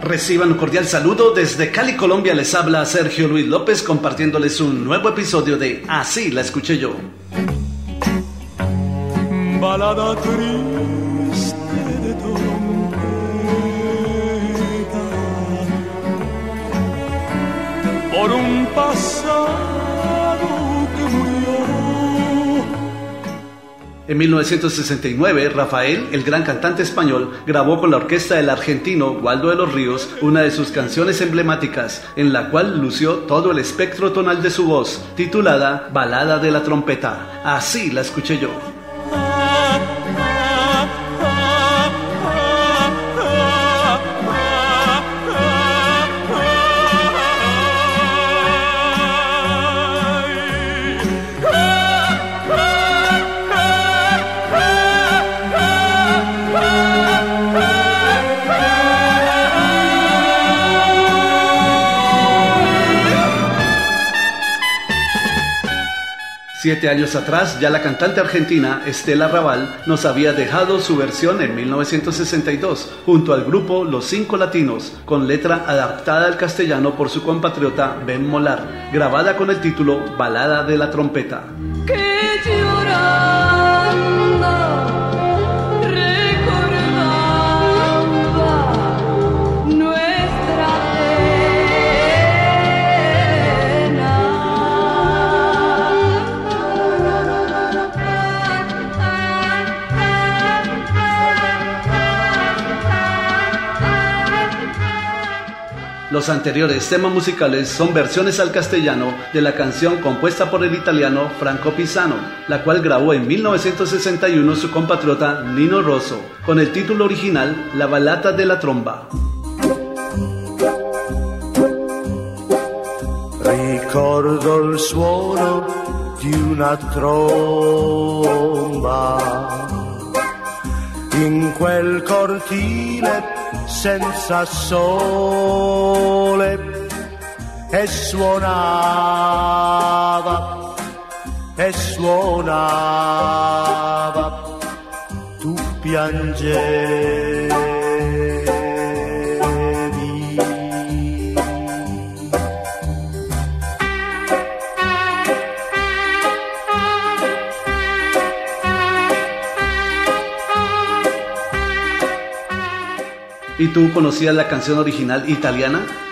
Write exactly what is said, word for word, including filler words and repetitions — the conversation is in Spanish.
Reciban un cordial saludo desde Cali, Colombia. Les habla Sergio Luis López compartiéndoles un nuevo episodio de Así la escuché yo. Balada triste de trompeta por un pasado que murió. En mil novecientos sesenta y nueve, Rafael, el gran cantante español, grabó con la orquesta del argentino Waldo de los Ríos una de sus canciones emblemáticas, en la cual lució todo el espectro tonal de su voz, titulada Balada de la Trompeta. Así la escuché yo. Siete años atrás, ya la cantante argentina Estela Raval nos había dejado su versión en mil novecientos sesenta y dos, junto al grupo Los Cinco Latinos, con letra adaptada al castellano por su compatriota Ben Molar, grabada con el título Balada de la Trompeta. Que llorando recordaba nuestra Los anteriores temas musicales son versiones al castellano de la canción compuesta por el italiano Franco Pisano, la cual grabó en mil novecientos sesenta y uno su compatriota Nino Rosso, con el título original La Balada de la Tromba. Ricordo il suono di una tromba in quel cortile senza sole e suonava e suonava, tu piangevi. ¿Y tú conocías la canción original italiana?